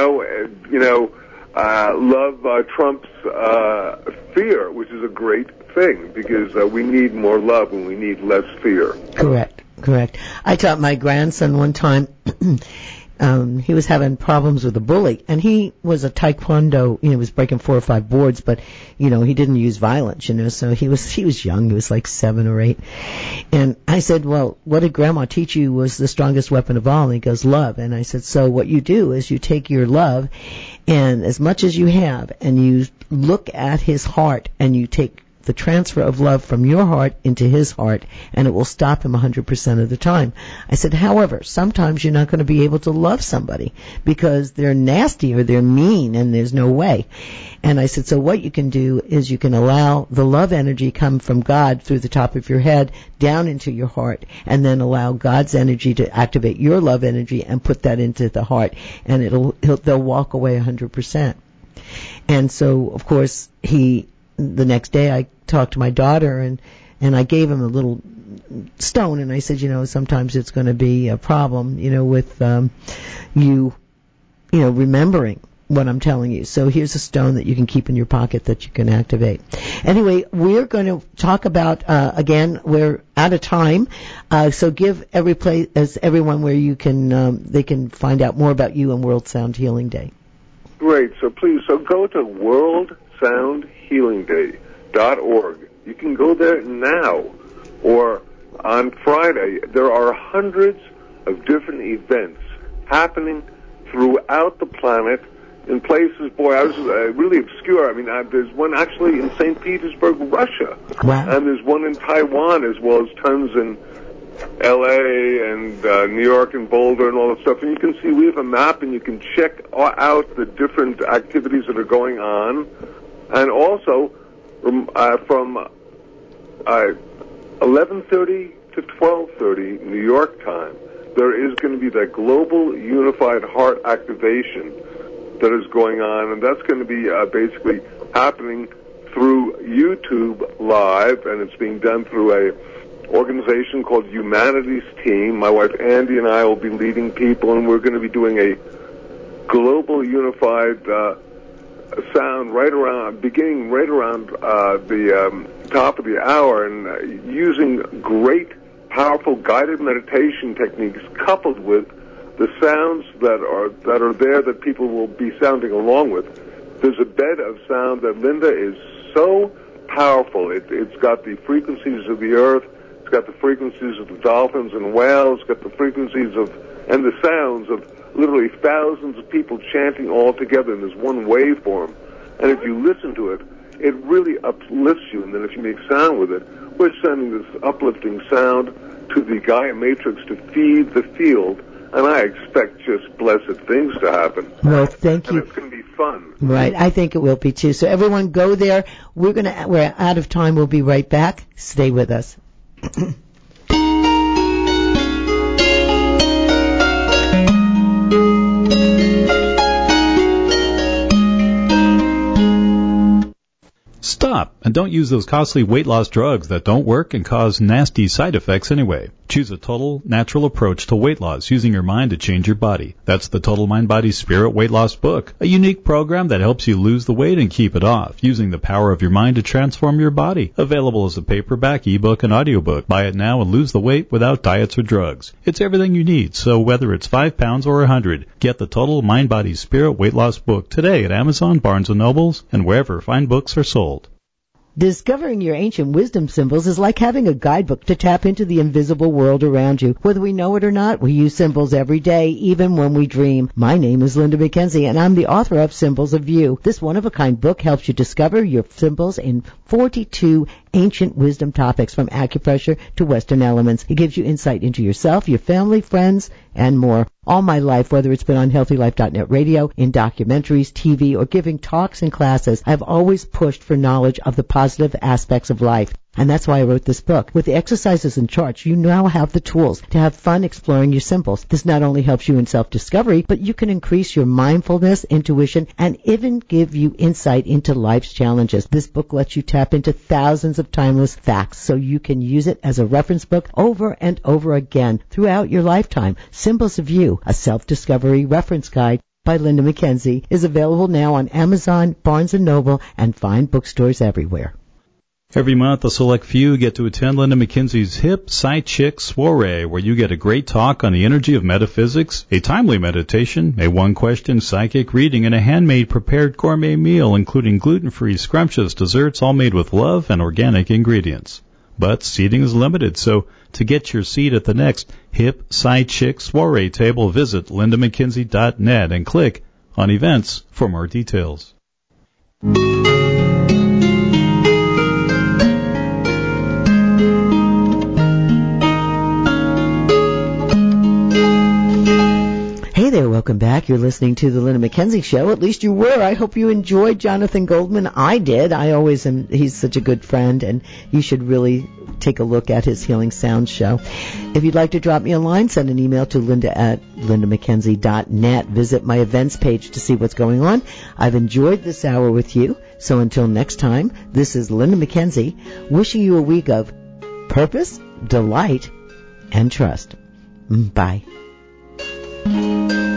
love trumps fear, which is a great thing because we need more love and we need less fear. Correct. I taught my grandson one time, he was having problems with a bully, and he was a taekwondo, he was breaking 4 or 5 boards, but, he didn't use violence, so he was young, he was like 7 or 8. And I said, well, what did Grandma teach you was the strongest weapon of all? And he goes, love. And I said, so what you do is you take your love, and as much as you have, and you look at his heart, and you take the transfer of love from your heart into his heart, and it will stop him 100% of the time. I said, however, sometimes you're not going to be able to love somebody because they're nasty or they're mean and there's no way. And I said, so what you can do is you can allow the love energy come from God through the top of your head down into your heart, and then allow God's energy to activate your love energy and put that into the heart, and they'll walk away 100%. And so, of course, the next day I talked to my daughter and I gave him a little stone, and I said, sometimes it's going to be a problem, with you remembering what I'm telling you. So here's a stone that you can keep in your pocket that you can activate. Anyway, we're going to talk about, again, we're out of time, so give everyone where you can, they can find out more about you and World Sound Healing Day. Great. So please, go to worldsoundhealingday.org. You can go there now, or on Friday. There are hundreds of different events happening throughout the planet in places, I was really obscure. I mean, there's one actually in St. Petersburg, Russia. Wow. And there's one in Taiwan, as well as tons in L.A. and New York and Boulder and all that stuff. And you can see, we have a map, and you can check out the different activities that are going on. And also, from 11:30 to 12:30 New York time, there is going to be that global unified heart activation that is going on, and that's going to be basically happening through YouTube Live, and it's being done through a organization called Humanities Team. My wife Andy and I will be leading people, and we're going to be doing a global unified sound beginning right around the top of the hour, and using great, powerful guided meditation techniques coupled with the sounds that are there that people will be sounding along with. There's a bed of sound that, Linda, is so powerful. It's got the frequencies of the earth, it's got the frequencies of the dolphins and whales, it's got the frequencies and the sounds of literally thousands of people chanting all together in this one waveform. And if you listen to it, it really uplifts you. And then if you make sound with it, we're sending this uplifting sound to the Gaia Matrix to feed the field. And I expect just blessed things to happen. Well, thank you. And it's going to be fun. Right, I think it will be too. So everyone go there. We're out of time. We'll be right back. Stay with us. Stop, and don't use those costly weight loss drugs that don't work and cause nasty side effects anyway. Choose a total, natural approach to weight loss using your mind to change your body. That's the Total Mind Body Spirit Weight Loss book, a unique program that helps you lose the weight and keep it off, using the power of your mind to transform your body. Available as a paperback, ebook, and audiobook. Buy it now and lose the weight without diets or drugs. It's everything you need, so whether it's 5 pounds or 100, get the Total Mind Body Spirit Weight Loss book today at Amazon, Barnes & Nobles, and wherever fine books are sold. Discovering your ancient wisdom symbols is like having a guidebook to tap into the invisible world around you. Whether we know it or not, we use symbols every day, even when we dream. My name is Linda McKenzie, and I'm the author of Symbols of You. This one-of-a-kind book helps you discover your symbols in 42 ancient wisdom topics, from acupressure to Western elements. It gives you insight into yourself, your family, friends, and more. All my life, whether it's been on HealthyLife.net radio, in documentaries, TV, or giving talks and classes, I've always pushed for knowledge of the positive aspects of life. And that's why I wrote this book. With the exercises and charts, you now have the tools to have fun exploring your symbols. This not only helps you in self-discovery, but you can increase your mindfulness, intuition, and even give you insight into life's challenges. This book lets you tap into thousands of timeless facts, so you can use it as a reference book over and over again throughout your lifetime. Symbols of You, a self-discovery reference guide by Linda McKenzie, is available now on Amazon, Barnes & Noble, and fine bookstores everywhere. Every month, a select few get to attend Linda McKenzie's Hip Side Chick Soiree, where you get a great talk on the energy of metaphysics, a timely meditation, a one-question psychic reading, and a handmade prepared gourmet meal, including gluten-free scrumptious desserts, all made with love and organic ingredients. But seating is limited, so to get your seat at the next Hip Side Chick Soiree table, visit lindamckenzie.net and click on Events for more details. Hey there, welcome back. You're listening to the Linda McKenzie Show. At least you were. I hope you enjoyed Jonathan Goldman. I did. I always am. He's such a good friend, and you should really take a look at his Healing Sounds show. If you'd like to drop me a line, send an email to linda@lindamckenzie.net. Visit my events page to see what's going on. I've enjoyed this hour with you. So until next time, this is Linda McKenzie wishing you a week of purpose, delight, and trust. Bye.